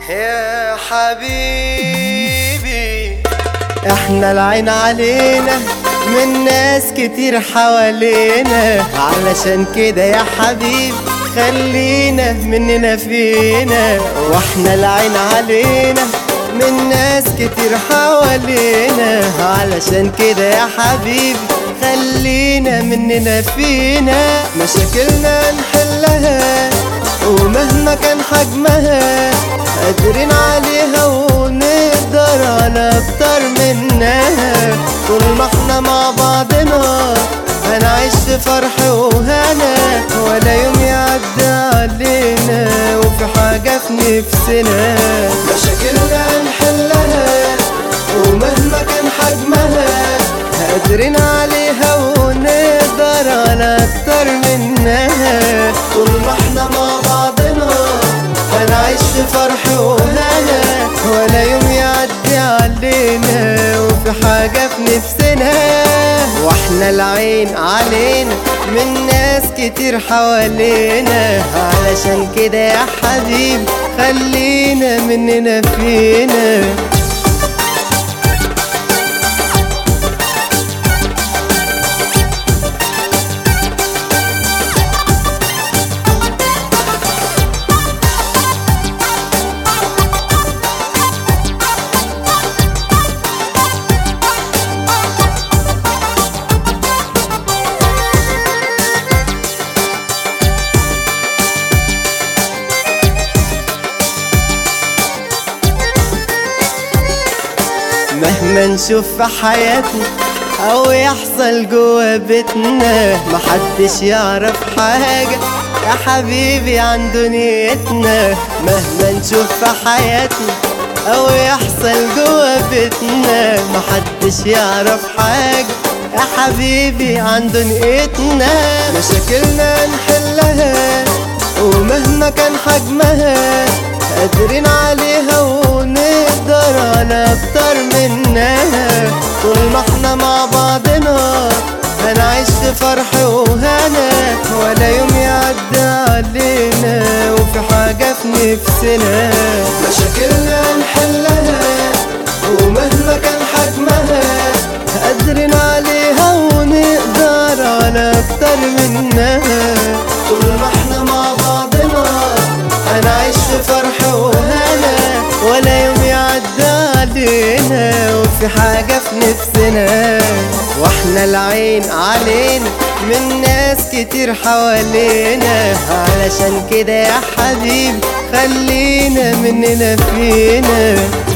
يا حبيبي احنا العين علينا من ناس كتير حوالينا، علشان كده يا حبيبي خلينا مننا فينا. واحنا العين علينا من ناس كتير حوالينا، علشان كده يا حبيبي خلينا مننا فينا. مشاكلنا نحلها ومهما كان حجمها قادرين عليها ونقدر على اكتر منها. طول ما احنا مع بعضنا هنعيش في فرح وهنا، ولا يوم يعدي علينا وفي حاجة في نفسنا. مشاكلنا نحلها ومهما كان حجمها قادرين عليها ونقدر على اكتر منها. طول ما احنا مع بعضنا هنعيش في فرح وهنا، ولا يوم يعدي علينا وفي حاجة في نفسنا. واحنا العين علينا من ناس كتير حوالينا، علشان كده يا حبيبي خلينا مننا فينا. مهما نشوف في حياتنا او يحصل جوا بيتنا، محدش يعرف حاجة يا حبيبي عن دنيتنا. مهما نشوف في حياتنا او يحصل جوا بيتنا، محدش يعرف حاجة يا حبيبي عن دنيتنا. مشاكلنا نحلها ومهما كان حجمها قادرين عليها ونقدر على اكتر منها. طول ما احنا مع بعضنا هنعيش في فرح وهنا، ولا يوم يعدي علينا وفي حاجة في نفسنا. مشاكلنا نحلها ومهما كان حجمها قادرين عليها ونقدر على اكتر منها. طول ما احنا مع بعضنا هنعيش في فرح وهنا، ولا يوم يعدي علينا وفي حاجة في نفسنا. واحنا العين علينا من ناس كتير حوالينا، علشان كده يا حبيبي خلينا مننا فينا.